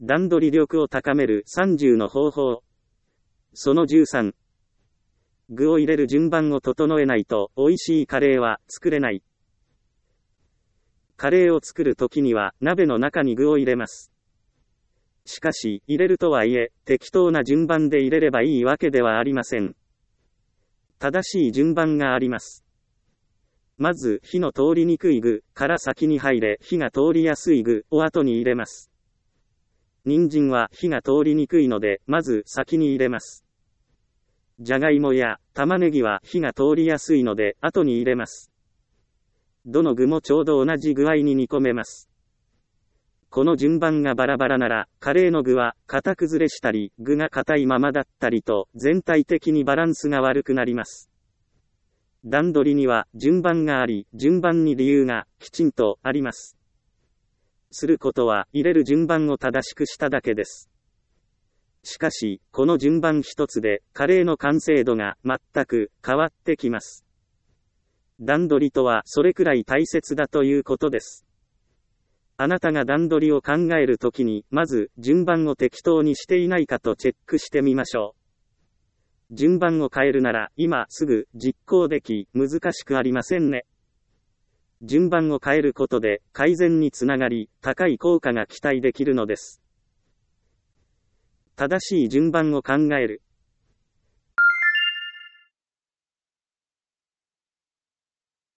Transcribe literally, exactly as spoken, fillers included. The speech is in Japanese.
段取り力を高めるさんじゅうの方法。そのじゅうさん。具を入れる順番を整えないと美味しいカレーは作れない。カレーを作るときには鍋の中に具を入れます。しかし、入れるとはいえ、適当な順番で入れればいいわけではありません。正しい順番があります。まず、火の通りにくい具から先に入れ、火が通りやすい具を後に入れます。人参は火が通りにくいので、まず先に入れます。じゃがいもや玉ねぎは火が通りやすいので、後に入れます。どの具もちょうど同じ具合に煮込めます。この順番がバラバラなら、カレーの具は型崩れしたり、具が硬いままだったりと、全体的にバランスが悪くなります。段取りには順番があり、順番に理由がきちんとあります。することは入れる順番を正しくしただけです。しかし、この順番一つで、カレーの完成度が全く変わってきます。段取りとはそれくらい大切だということです。あなたが段取りを考えるときに、まず順番を適当にしていないかとチェックしてみましょう。順番を変えるなら、今すぐ実行でき、難しくありませんね。順番を変えることで、改善につながり、高い効果が期待できるのです。正しい順番を考える。